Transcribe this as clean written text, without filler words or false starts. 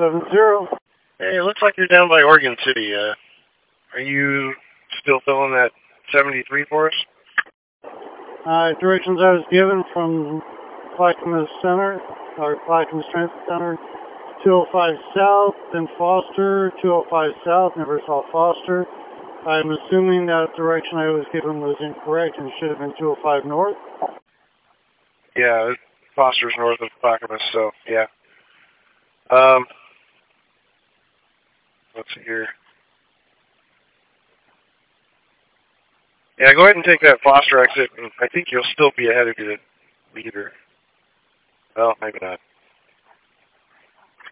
070. Hey, it looks like you're down by Oregon City. Are you still filling that 73 for us? Directions I was given from Clackamas Center, or Clackamas Transit Center, 205 South, then Foster, 205 South, never saw Foster. I'm assuming that direction I was given was incorrect and should have been 205 North. Yeah, Foster's north of Clackamas, so yeah. Let's see here. Yeah, go ahead and take that Foster exit, and I think you'll still be ahead of your leader. Well, maybe not.